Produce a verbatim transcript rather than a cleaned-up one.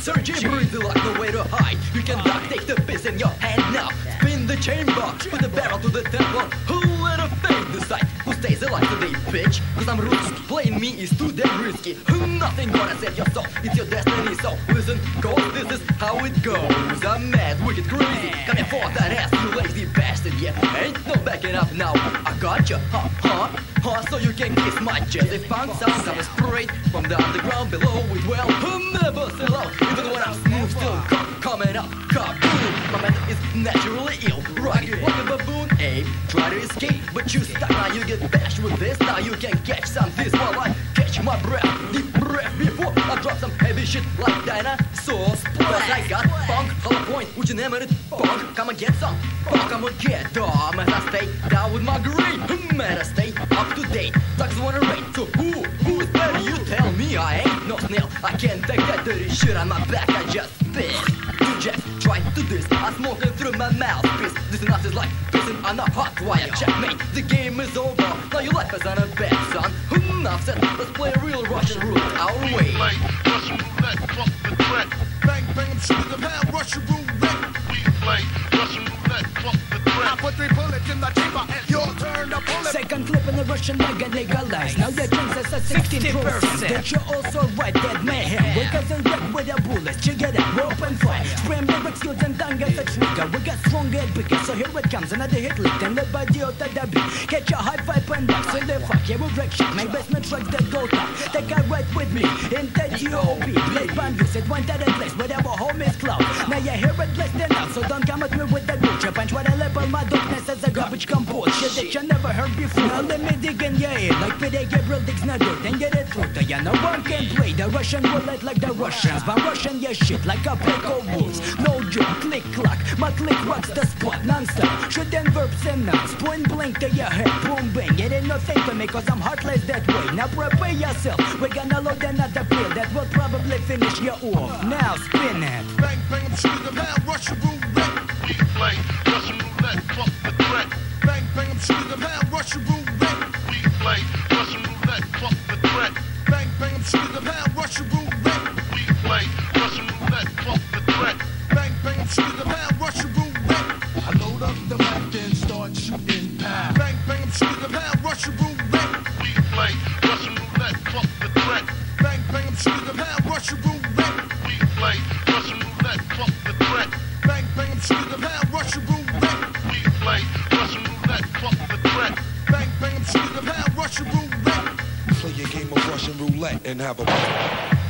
Searching, breathe like no way to hide. You can duck, take the piss in your hand now. Spin the chamber, put the barrel to the temple. Who let a fate decide who stays alive today, bitch? Cause I'm roots, playing me is too damn risky. Nothing gonna save your soul, it's your destiny. So listen, cause this is how it goes. I'm mad, wicked, crazy, coming for that ass, you lazy bastard. Yeah, ain't no backing up now. I gotcha, huh, huh, huh. So you can kiss my jazzy funk sound coming straight from the underground below. It well, I'll never sell out, even when I'm smooth, still co- coming up, kaboom. My method is naturally ill, rocket like a baboon. Abe, try to escape, but you stuck. Now you get bashed with this. Now you can catch some this while I catch my breath. Deep breath before I drop some heavy shit like dinosaurs. Plus I got funk, hollow point, which you never did funk. Come and get some funk, I'ma get dumb as I stay down with my green. Man, I stay up to date. Thugs wanna rate, so who, who is better? You tell me, I ain't no snail. I can't take that dirty shit on my back, I just spit. You just try to this, I'm smoking through my mouthpiece. This enough is like pissing on a hot wire. Checkmate, the game is over. Now your life is on a bet, son. Enough said, let's play a real Russian roulette our way. Play Russian roulette, fuck the threat. Bang, bang, I'm shooting the pound, Russian roulette. We play Russian roulette, fuck the threat. I put three bullets in the chamber and your turn to pull it. Second clip in the Russian mega legalized. Now your chances are sixty percent. That you also write that mayhem. We're cousin red with the bullets. Check it out, rope and fire. Spram lyrics, skills and tongue as a trigger. We got stronger and bigger, so here it comes. Another hit list and led by the Ota W. Catch a high five and back, so they fuck. Yeah, we wreck shit. My basement trucks that go top. That guy right with me in the G O P. Play band use it, one that in place, but our home is cloud. Now you hear it less than now, so don't come at me with that bullshit. Punch what I label my darkness as a garbage compose. Shit that you never heard before. Now let me dig in your ear like Peter Gabriel digs in the dirt and get it through to ya. No one can play the Russian roulette like the Russians. But Russian your shit like a pack of wolves. No joke, click clack, my click rocks the spot non-stop. Shit and verbs and nouns, point blank to your head, boom bang. It ain't no thing to me cause I'm heartless that way. Now prepare yourself, we're gonna load another pill that will probably finish you off. Now spin it. Bang, bang, I'm shooting the pound, Russian roulette. We play Russian roulette, fuck the threat. Bang, bang, I'm shooting the pound, Russian roulette. We play Russian roulette, fuck the threat. Bang, bang, I'm shooting the pound, Russian roulette. We play Russian roulette, fuck the threat. Bang, bang, I'm shooting the pound, Russian roulette. I load up the mic and start shooting pound. Bang, bang, I'm shooting the pound, Russian roulette. We play Russian roulette, fuck the threat. Bang, bang, I'm shooting the pound, Russian roulette. We play Russian roulette, fuck the threat. Bang, bang, I'm shooting the pound, Russian roulette. We play Russian roulette, fuck the threat. Bang, bang, I'm shooting the pound, Russian roulette. Play your game of Russian roulette and have a